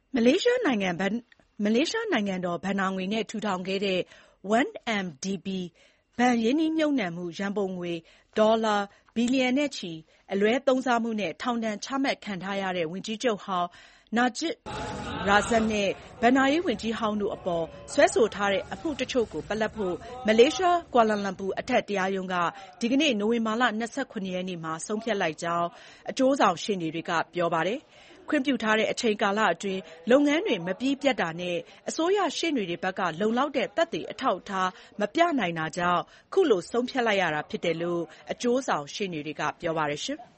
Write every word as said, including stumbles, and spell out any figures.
မလေးရှားနိုင်ငံဘဏ္မလေးရှားနိုင်ငံတော်ဘဏ္ဍာငွေနဲ့ထူထောင်ခဲ့တဲ့ one M D B ဘဏ်ရင်းနှီးမြှုပ်နှံမှုရန်ပုံငွေဒေါ်လာဘီလီယံနဲ့ချီ အလွဲသုံးစားမှုနဲ့ ထောင်ဒဏ်ချမှတ်ခံထားရတဲ့ ဝန်ကြီးချုပ်ဟောင်း Najib Razak နဲ့ ဘဏ္ဍာရေးဝန်ကြီးဟောင်းတို့အပေါ်စွဲဆိုထားတဲ့အမှုတချို့ကိုပလပ်ဖို့ မလေးရှား ကွာလာလမ်ပူအထက်တရားရုံးက ဒီကနေ့ နိုဝင်ဘာလ ၂၇ ရက်နေ့မှာ ဆုံးဖြတ်လိုက်ကြောင်း အကျိုးဆောင်ရှေ့နေတွေက ပြောပါတယ်။ ခွင့်ပြုထားတဲ့အချိန်ကာလအတွင်း လုပ်ငန်းတွေမပြီးပြတ်တာနဲ့ အစိုးရရှေ့နေတွေဘက်က လုံလောက်တဲ့ သက်သေအထောက်အထားမပြနိုင်တာကြောင့် ခုလိုဆုံးဖြတ်လိုက်ရတာဖြစ်တယ်လို့ အကျိုးဆောင်ရှေ့နေတွေက ပြောပါတယ်။